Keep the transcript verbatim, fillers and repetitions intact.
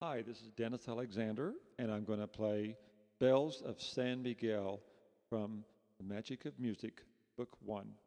Hi, this is Dennis Alexander, and I'm going to play Bells of San Miguel from The Magic of Music, Book One.